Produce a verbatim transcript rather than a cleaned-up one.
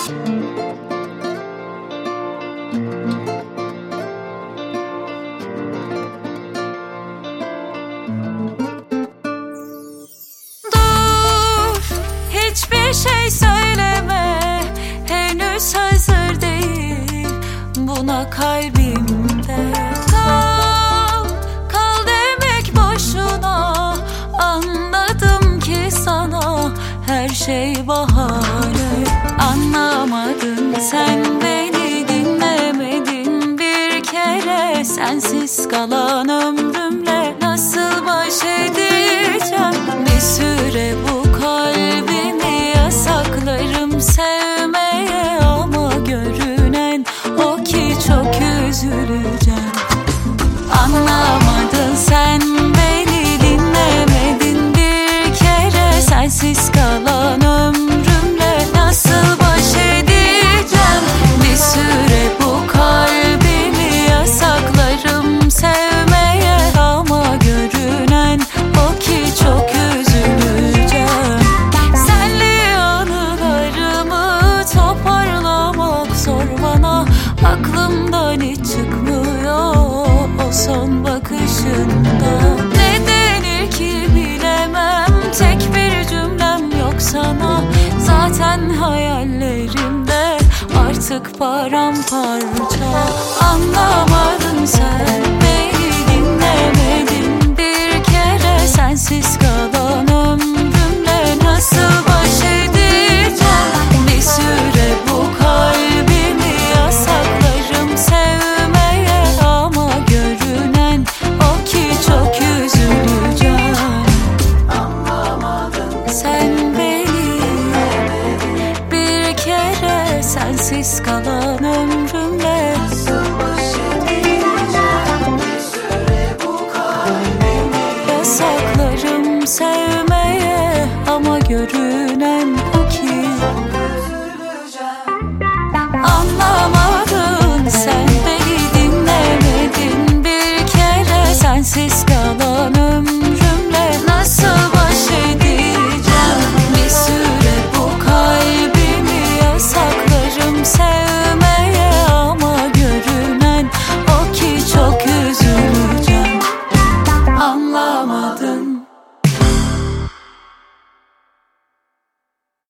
Dur, hiçbir şey söyleme, henüz hazır değil buna kalbimde. Kal, kal demek boşuna, anladım ki sana her şey bahane. Anlamadın sen beni, dinlemedin bir kere. Sensiz kalan ömrümle nasıl baş edeceğim? Bir süre bu kalbimi yasaklarım sevmeye, ama görünen o ki çok üzüleceğim. Anlamadın sen beni, dinlemedin bir kere. Sensiz kalan ömrümle nasıl baş edeceğim? Bir süre bu kalbimi yasaklarım sevmeye, ama görünen o ki çok üzüleceğim. Senli anılarımı toparlamak zor bana, aklımdan hiç çıkmıyor o son bakışında. Ne denir ki bilemem, tek bir cümlem yok sana. Zaten hayallerimde artık paramparça. Anlamadın sen beni, dinlemedin bir kere. Sensiz